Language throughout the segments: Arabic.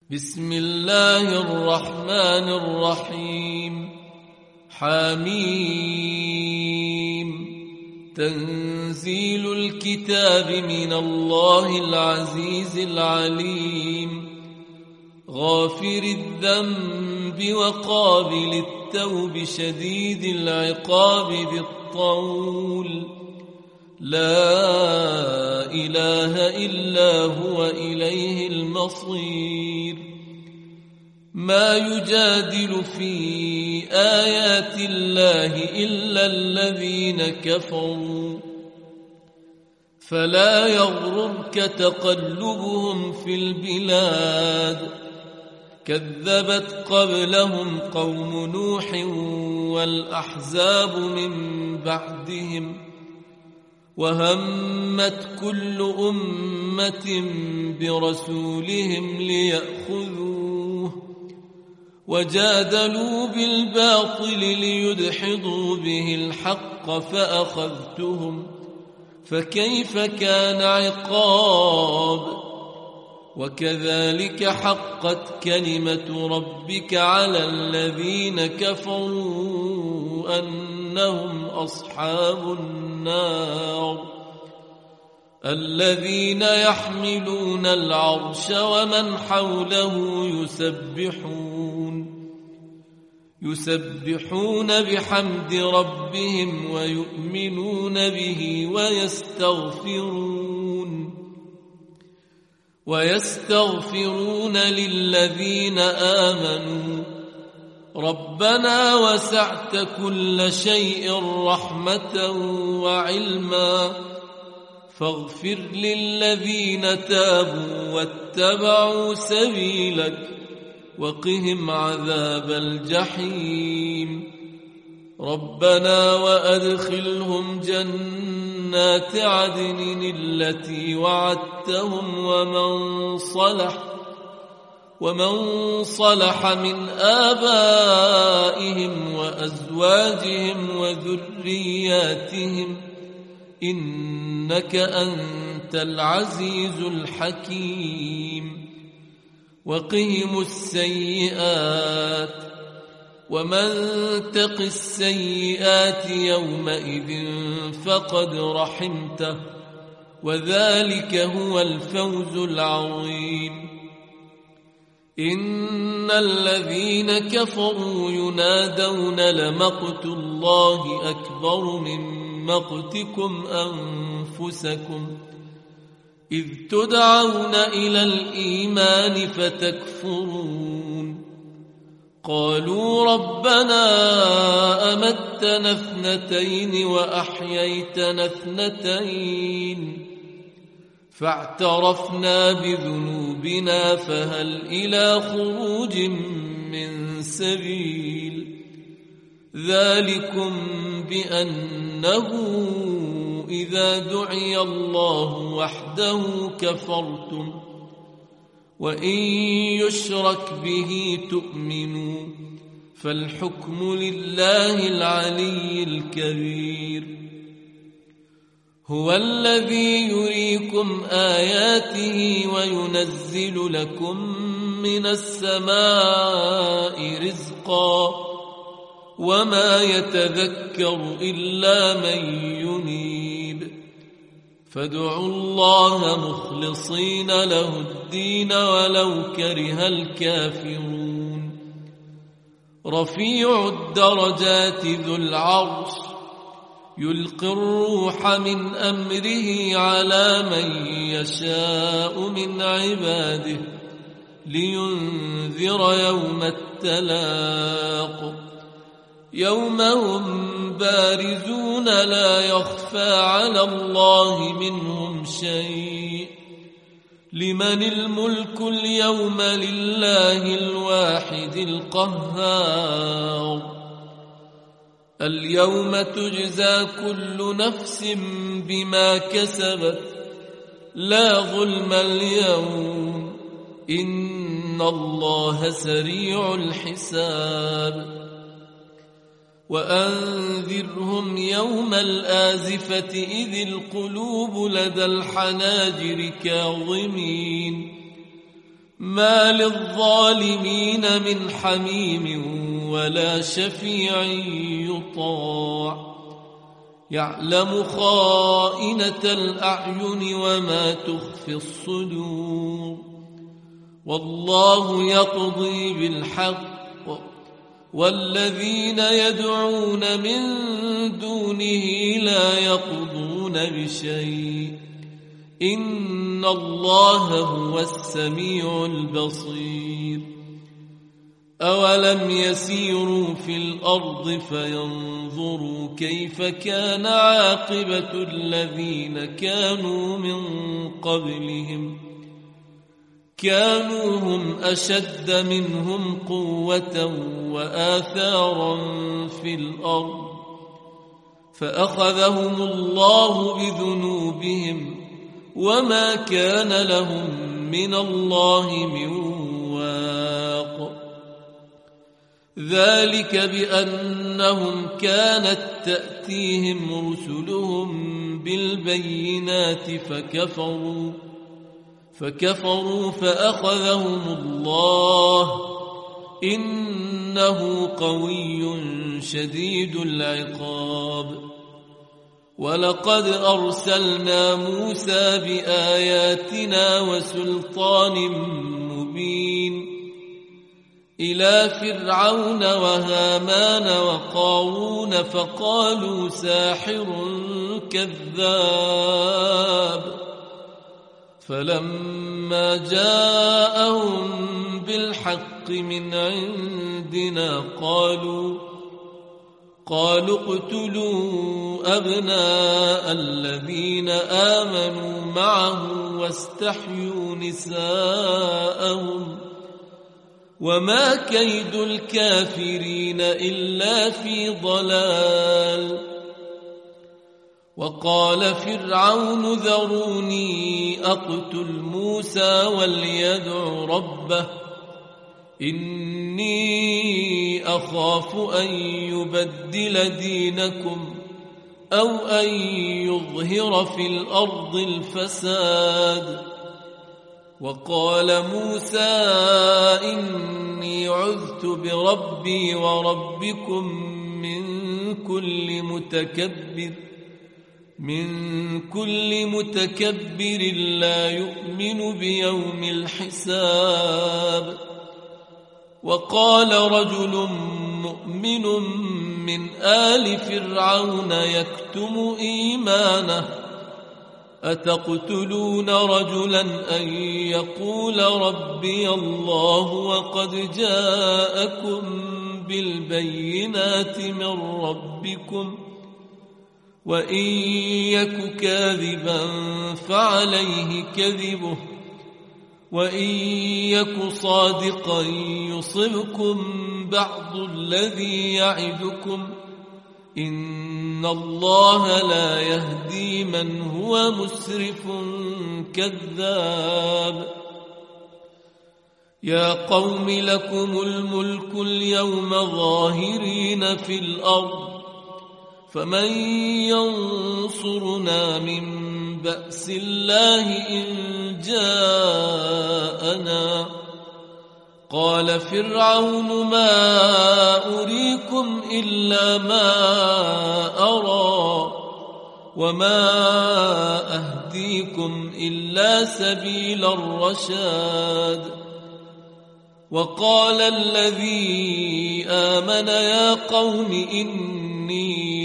بسم الله الرحمن الرحيم. حميم. تنزيل الكتاب من الله العزيز العليم، غافر الذنب وقابل التوب شديد العقاب ذي الطول، لا إله إلا هو إليه المصير. ما يجادل في آيات الله إلا الذين كفروا، فلا يغررك تقلبهم في البلاد. كذبت قبلهم قوم نوح والأحزاب من بعدهم، وهمت كل أمة برسولهم ليأخذوه، وجادلوا بالباطل ليدحضوا به الحق فأخذتهم، فكيف كان عقاب. وكذلك حقت كلمة ربك على الذين كفروا أنهم أصحاب النار، الذين يحملون العرش ومن حوله يسبحون بحمد ربهم ويؤمنون به ويستغفرون للذين آمنوا. ربنا وسعت كل شيء رحمة وعلما، فاغفر للذين تابوا واتبعوا سبيلك وقهم عذاب الجحيم. ربنا وأدخلهم جنات عدن التي وعدتهم ومن صلح من آبائهم وأزواجهم وذرياتهم، إنك أنت العزيز الحكيم. وقهم السيئات، ومن تق السيئات يومئذ فقد رحمته، وذلك هو الفوز العظيم. إن الذين كفروا ينادون لمقت الله أكبر من مقتكم أنفسكم، إذ تدعون إلى الإيمان فتكفرون. قالوا ربنا أمتنا اثنتين وأحييتنا اثنتين، فاعترفنا بذنوبنا فهل إلى خروج من سبيل. ذلكم بأنه إذا دعي الله وحده كفرتم، وإن يشرك به تؤمنوا، فالحكم لله العلي الكبير. هو الذي يريكم آياته وينزل لكم من السماء رزقا، وما يتذكر إلا من ينيب. فادعوا الله مخلصين له الدين ولو كره الكافرون. رفيع الدرجات ذو العرش يلقي الروح من أمره على من يشاء من عباده، لينذر يوم التلاق، يوم هم بارزون لا يخفى على الله منهم شيء. لمن الملك اليوم؟ لله الواحد القهار. اليوم تجزى كل نفس بما كسبت، لا ظلم اليوم، إن الله سريع الحساب. وأنذرهم يوم الآزفة إذ القلوب لدى الحناجر كاظمين ما للظالمين من حميم ولا شفيع يطاع يعلم خائنة الأعين وما تخفي الصدور والله يقضي بالحق والذين يدعون من دونه لا يقضون بشيء إن الله هو السميع البصير أولم يسيروا في الأرض فينظروا كيف كان عاقبة الذين كانوا من قبلهم كانوا هم أشد منهم قوة وآثارا في الأرض فأخذهم الله بذنوبهم وما كان لهم من الله من واق ذلك بأنهم كانت تأتيهم رسلهم بالبينات فكفروا فأخذهم الله إنه قوي شديد العقاب ولقد أرسلنا موسى بآياتنا وسلطان مبين إلى فرعون وهامان وقارون فقالوا ساحر كذاب فلما جاءهم بالحق من عندنا قالوا اقتلوا أبناء الذين آمنوا معه واستحيوا نساءهم وما كيد الكافرين إلا في ضلال وقال فرعون ذروني أقتل موسى وليدع ربه إني أخاف أن يبدل دينكم أو أن يظهر في الأرض الفساد وقال موسى إني عذت بربي وربكم من كل متكبر لا يؤمن بيوم الحساب وقال رجل مؤمن من آل فرعون يكتم إيمانه أتقتلون رجلا أن يقول ربي الله وقد جاءكم بالبينات من ربكم وإن يك كاذبا فعليه كذبه وإن يك صادقا يصبكم بعض الذي يعدكم إن الله لا يهدي من هو مسرف كذاب يا قوم لكم الملك اليوم ظاهرين في الأرض فمن ينصرنا من بأس الله إن جاءنا قال فرعون ما أريكم إلا ما أرى وما أهديكم إلا سبيل الرشاد وقال الذي آمن يا قوم إني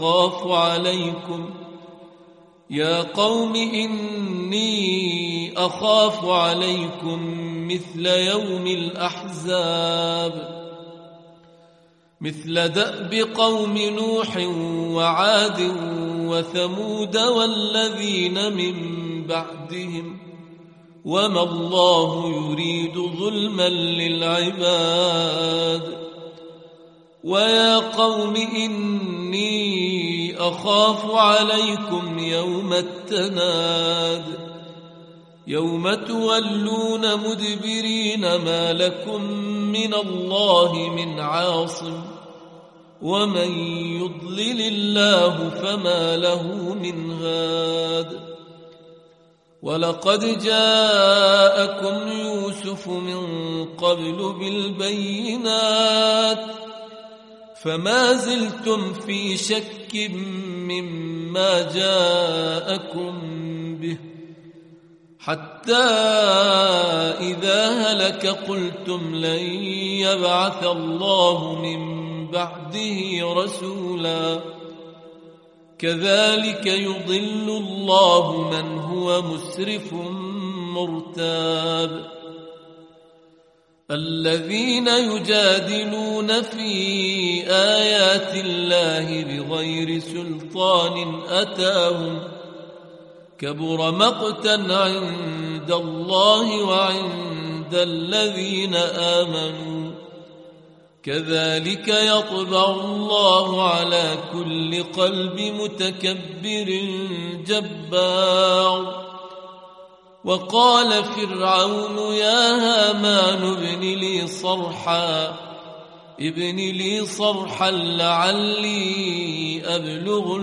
أخاف عليكم مثل يوم الأحزاب مثل دأب قوم نوح وعاد وثمود والذين من بعدهم وما الله يريد ظلما للعباد ويا قوم إني أخاف عليكم يوم التناد يوم تولون مدبرين ما لكم من الله من عاصم ومن يضلل الله فما له من هاد ولقد جاءكم يوسف من قبل بالبينات فما زلتم في شك مما جاءكم به حتى إذا هلك قلتم لن يبعث الله من بعده رسولا كذلك يضل الله من هو مسرف مرتاب الذين يجادلون في آيات الله بغير سلطان أتاهم كبر مقتا عند الله وعند الذين آمنوا كذلك يطبع الله على كل قلب متكبر جبار وقال فرعون يا هامان ابن لي صرحا لعلي أبلغ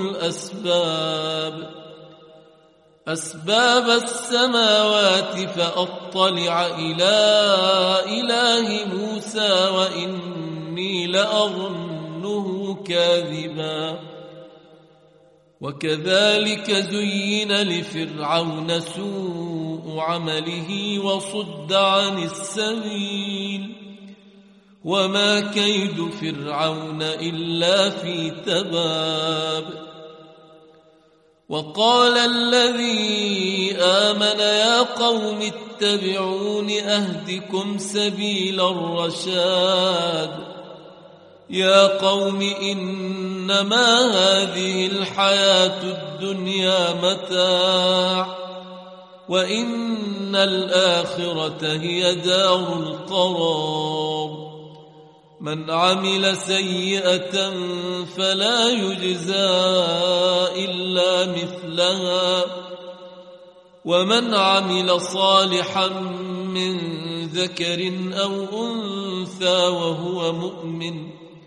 أسباب السماوات فأطلع إلى إله موسى وإني لأظنه كاذبا وكذلك زين لفرعون سوء عمله وصد عن السبيل وما كيد فرعون إلا في تباب وقال الذي آمن يا قوم اتبعون أهدكم سبيل الرشاد يا قوم إنما هذه الحياة الدنيا متاع وإن الآخرة هي دار القرار من عمل سيئة فلا يجزى إلا مثلها ومن عمل صالحا من ذكر أو أنثى وهو مؤمن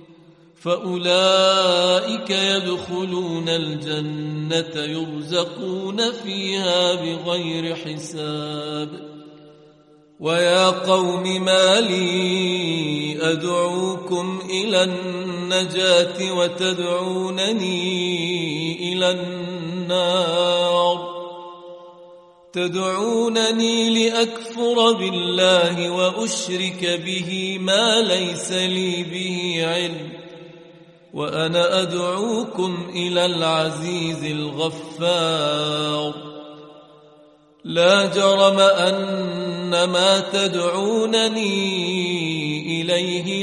فأولئك يدخلون الجنة يرزقون فيها بغير حساب ويا قوم ما لي أدعوكم إلى النجاة وتدعونني إلى النار تدعونني لأكفر بالله وأشرك به ما ليس لي به علم وأنا أدعوكم إلى العزيز الغفار لا جرم أن ما تدعونني إليه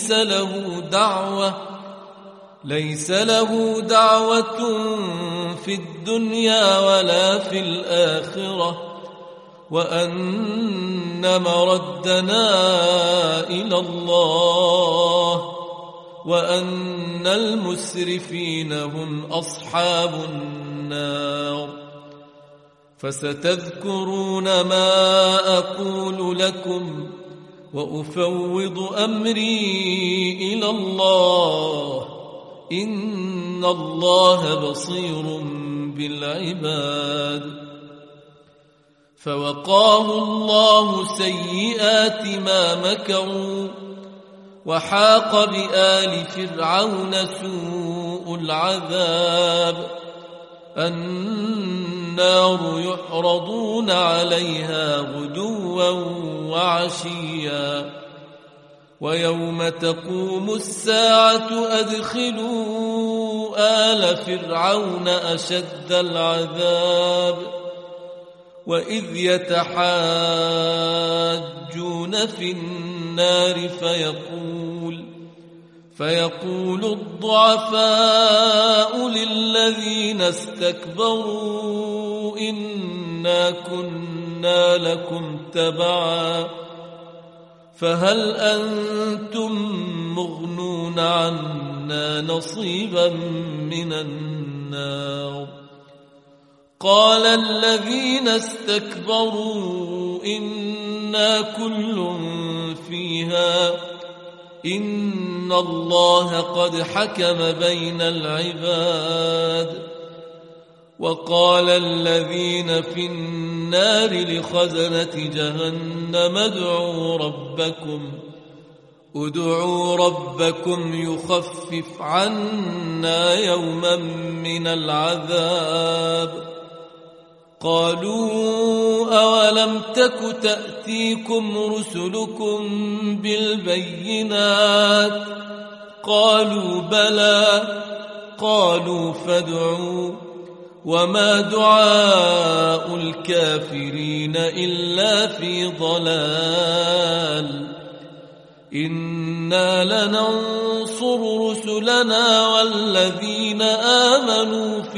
ليس له دعوة في الدنيا ولا في الآخرة وأن مردنا إلى الله وأن المسرفين هم أصحاب النار فستذكرون ما أقول لكم وأفوض أمري إلى الله إن الله بصير بالعباد فوقاه الله سيئات ما مكروا وحاق بآل فرعون سوء العذاب النار يعرضون عليها غدوا وعشيا ويوم تقوم الساعة أدخلوا آل فرعون أشد العذاب وإذ يتحاجون في النار فيقول الضعفاء للذين استكبروا إنا كنا لكم تبعا فهل أنتم مغنون عنا نصيبا من النار قال الذين استكبروا إنا كل فيها إن الله قد حكم بين العباد وقال الذين في النار النار لخزنة جهنم ادعوا ربكم يخفف عنا يوما من العذاب. قالوا أولم تك تأتيكم رسلكم بالبينات؟ قالوا بلى. قالوا فادعوا. وما دعاء الكافرين إلا في ضلال. إنا لننصر رسلنا والذين آمنوا في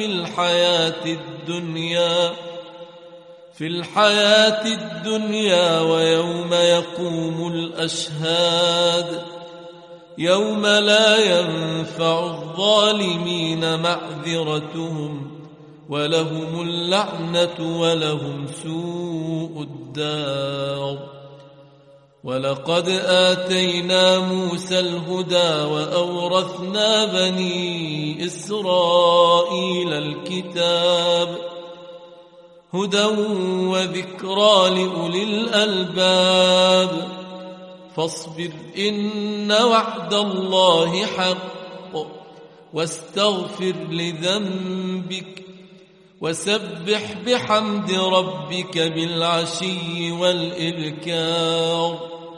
الحياة الدنيا ويوم يقوم الأشهاد، يوم لا ينفع الظالمين معذرتهم ولهم اللعنة ولهم سوء الدار. ولقد آتينا موسى الهدى وأورثنا بني إسرائيل الكتاب هدى وذكرى لأولي الألباب. فاصبر إن وعد الله حق واستغفر لذنبك وسبح بحمد ربك بالعشي والإبكار.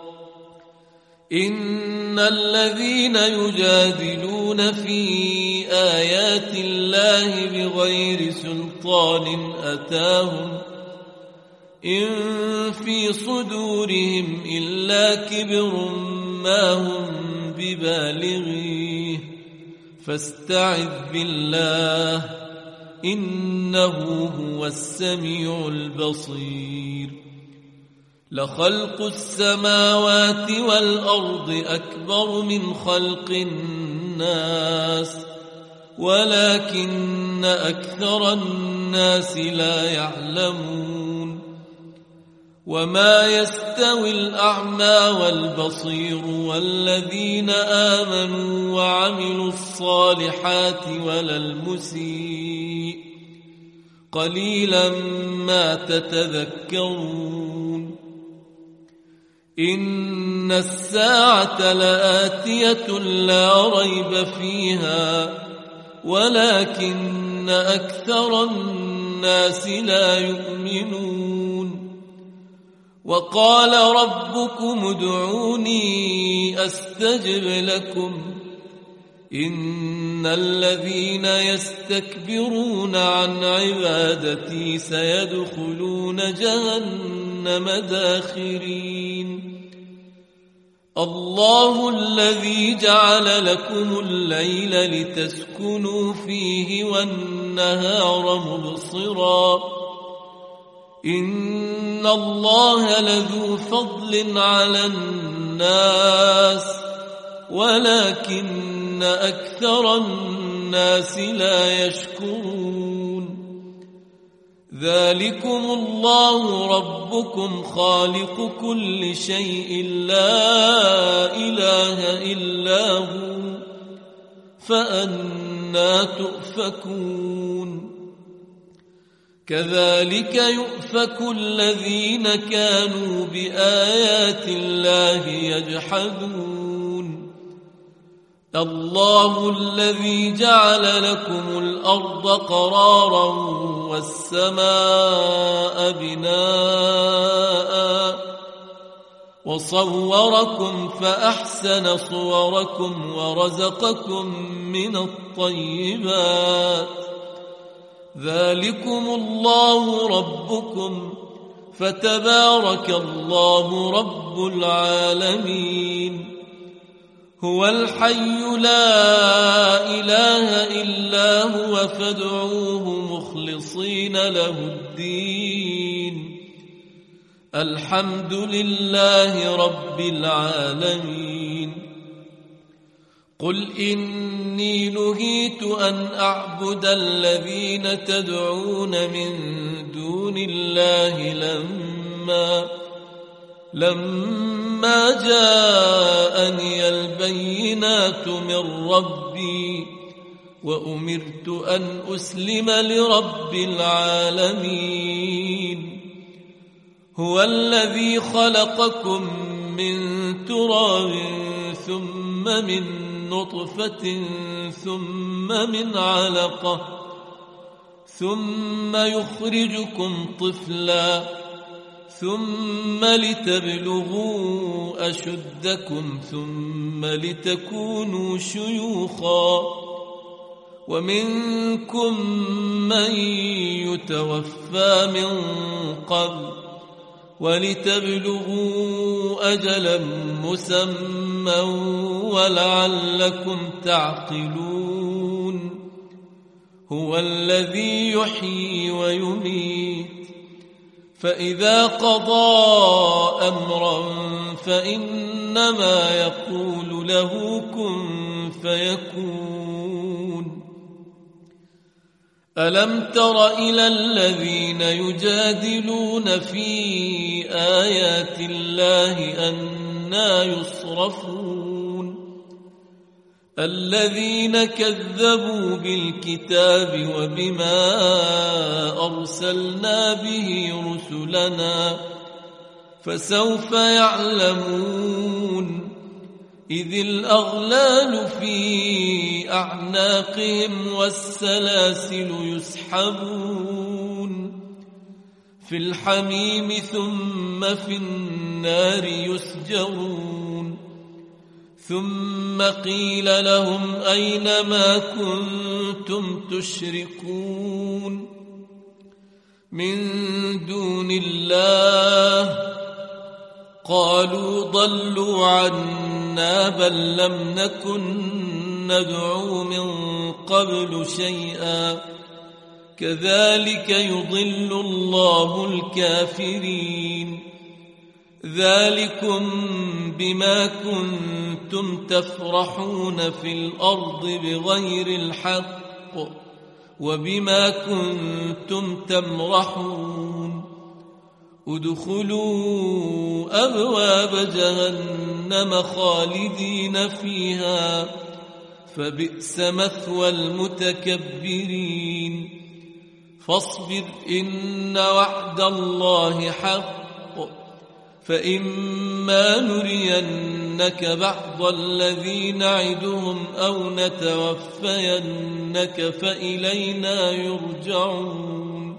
إن الذين يجادلون في آيات الله بغير سلطان أتاهم إن في صدورهم إلا كبر ما هم ببالغيه فاستعذ بالله إنه هو السميع البصير. لخلق السماوات والأرض أكبر من خلق الناس ولكن أكثر الناس لا يعلمون. وما يستوي الأعمى والبصير والذين آمنوا وعملوا الصالحات ولا المسيء قليلا ما تتذكرون. إن الساعة لآتية لا ريب فيها ولكن أكثر الناس لا يؤمنون. وقال ربكم ادعوني أستجب لكم إن الذين يستكبرون عن عبادتي سيدخلون جهنم داخرين. الله الذي جعل لكم الليل لتسكنوا فيه والنهار مبصرا إن الله لذو فضل على الناس ولكن أكثر الناس لا يشكرون. ذلكم الله ربكم خالق كل شيء لا إله إلا هو فأنى تؤفكون. كذلك يؤفك الذين كانوا بآيات الله يجحدون. الله الذي جعل لكم الأرض قرارا والسماء بناء وصوركم فأحسن صوركم ورزقكم من الطيبات. ذلكم الله ربكم فتبارك الله رب العالمين. هو الحي لا إله إلا هو فادعوه مخلصين له الدين الحمد لله رب العالمين. قل إني نهيت أن أعبد الذين تدعون من دون الله لما جاءني البينات من ربي وأمرت أن أسلم لرب العالمين. هو الذي خلقكم من تراب ثم من نطفة ثم من علقة ثم يخرجكم طفلا ثم لتبلغوا أشدكم ثم لتكونوا شيوخا ومنكم من يتوفى من قبل ولتبلغوا أجلا مسمى ولعلكم تعقلون هو الذي يحيي ويميت فإذا قضى أمرا فإنما يقول له كن فيكون ألم تر إلى الذين يجادلون في آيات الله أنى يصرفون الذين كذبوا بالكتاب وبما أرسلنا به رسلنا فسوف يعلمون إذ الأغلال في أعناقهم والسلاسل يسحبون في الحميم ثم في النار يسجرون ثم قيل لهم أين ما كنتم تشركون من دون الله قالوا ضلوا عنا بل لم نكن ندعو من قبل شيئا كذلك يضل الله الكافرين ذلكم بما كنتم تفرحون في الأرض بغير الحق وبما كنتم تمرحون ادخلوا أبواب جهنم خالدين فيها فبئس مثوى المتكبرين فاصبر إن وعد الله حق فإما نرينك بعض الذي نعدهم أو نتوفينك فإلينا يرجعون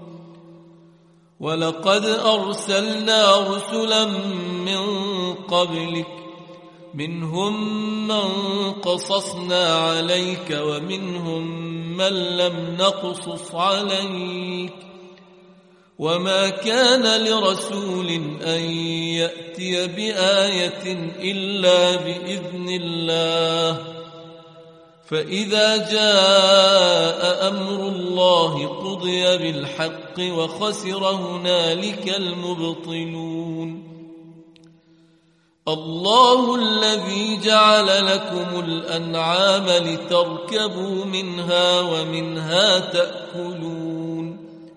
ولقد أرسلنا رسلا من قبلك منهم من قصصنا عليك ومنهم من لم نقصص عليك وما كان لرسول أن يأتي بآية إلا بإذن الله فإذا جاء أمر الله قضي بالحق وخسر هنالك المبطلون الله الذي جعل لكم الأنعام لتركبوا منها ومنها تأكلون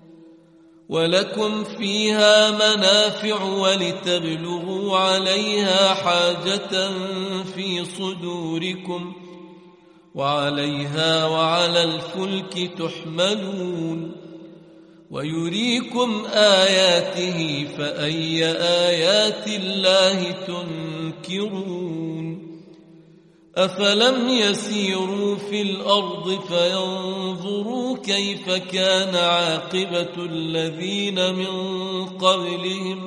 ولكم فيها منافع ولتبلغوا عليها حاجة في صدوركم وعليها وعلى الفلك تحملون ويريكم آياته فأي آيات الله تنكرون أفلم يسيروا في الأرض فينظروا كيف كان عاقبة الذين من قبلهم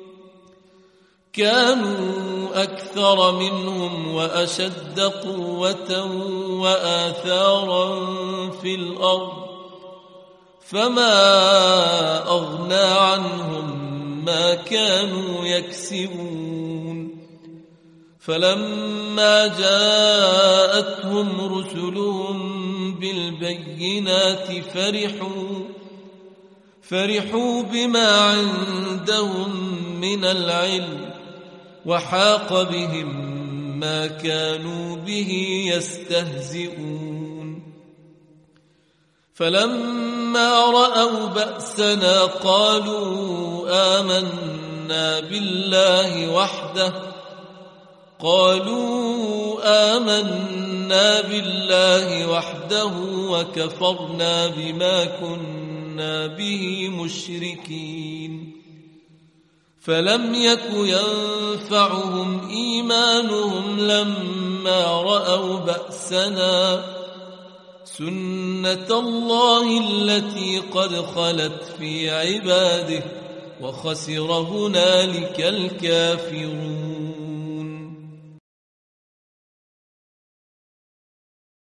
كانوا أكثر منهم وأشد قوة وآثارا في الأرض فما أغنى عنهم ما كانوا يكسبون فلما جاءتهم رسلهم بالبينات فرحوا بما عندهم من العلم وحاق بهم ما كانوا به يستهزئون فلما رأوا بأسنا قالوا آمنا بالله وحده وكفرنا بما كنا به مشركين فلم يك ينفعهم إيمانهم لما رأوا بأسنا سنة الله التي قد خلت في عباده وخسر هنالك الكافرون.